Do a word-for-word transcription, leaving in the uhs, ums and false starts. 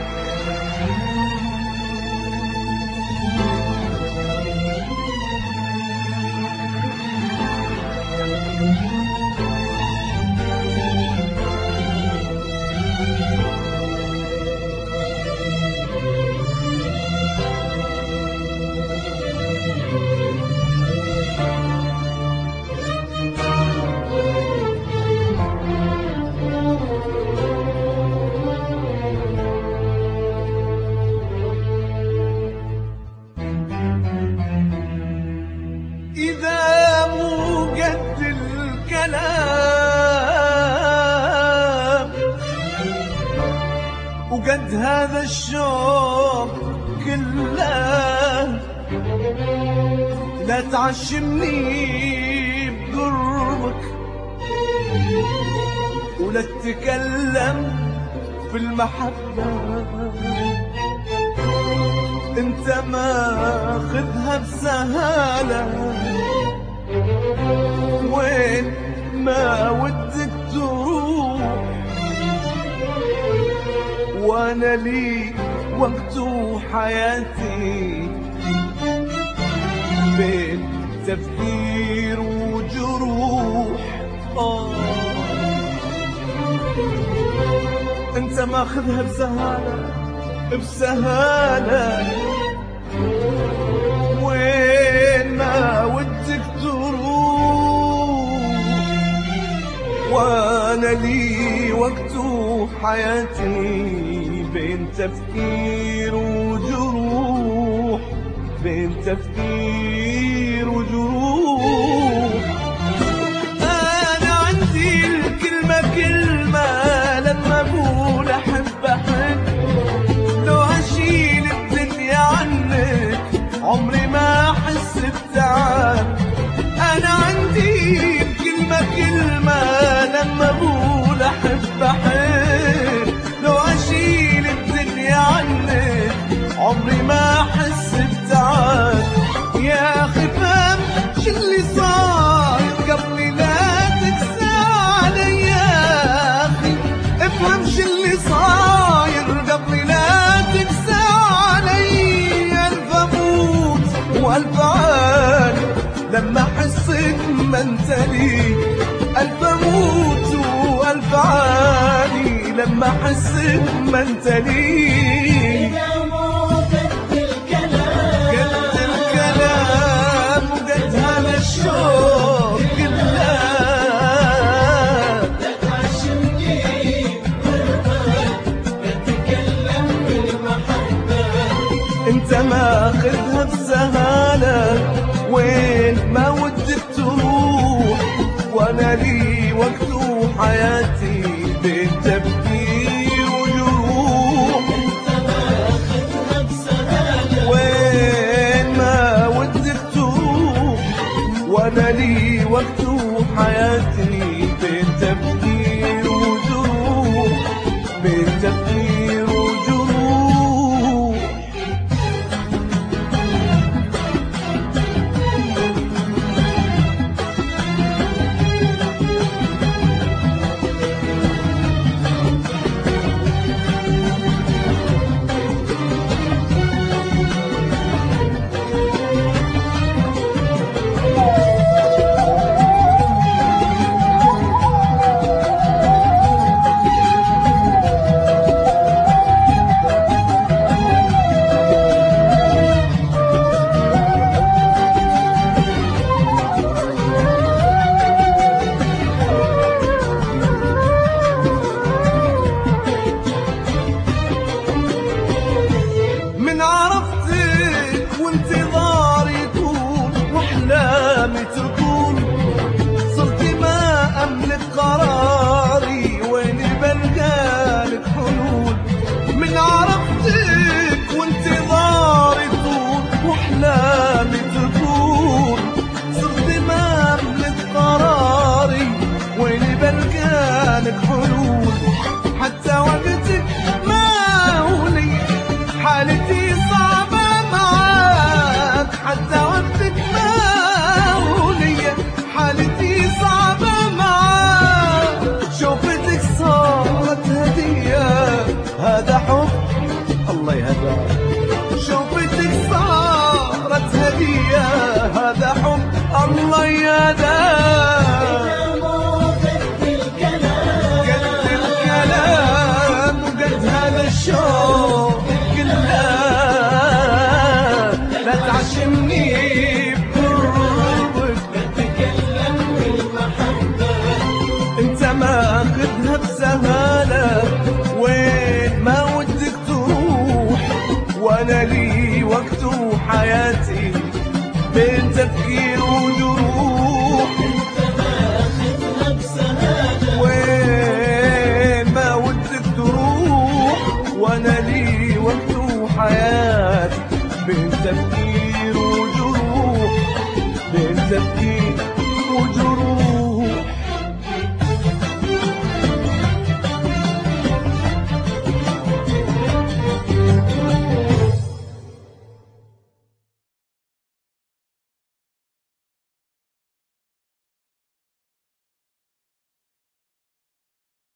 إذا مو قد الكلام وقد هذا الشوق كله، لا تعشمني بقربك ولا تتكلم في المحبة. انت ماخذها بسهالة وين ما ودك تروح، وانا لي وقت حياتي بين تفكير وجروح. آه انت ماخذها بسهالة بسهالة وين ما ودك تروح، وانا لي وقت حياتي بين تفكير وجروح، بين تفكير وجروح. انا عندي الكلمة كلمة لما اقول احب احب، لو اشيل الدنيا عنك عمري ما احس بتعب. انا عندي الكلمة كلمة لما اقول احب احب، لو اشيل الدنيا عنك عمري ما احس بتعب. يا اخي فهم شو اللي صاير قبل لا تقسى علي، يا اخي افهم شو اللي صاير قبل لا تقسى علي. الف اموت والف عاني لما احسك ما انت لي، الف اموت والف عاني لما احسك ما انت لي. الشوق كله لا تعشمني بقربك، لا تتكلم بالمحبة. انت ماخذها بسهالة وين ما ودك تروح، وانا لي وقت حياتي بين تفكير وجروح. انت ماخذها بسهالة وين ما ودك تروح، وانا لي وقت حياتي بين تفكير وجروح، بين تفكير وجروح. الشوق كله لا تعشمني بقربك بتكلم بالمحبة انت ماخذها بسهالة وين ما ودك تروح وانا لي وقت وحياتي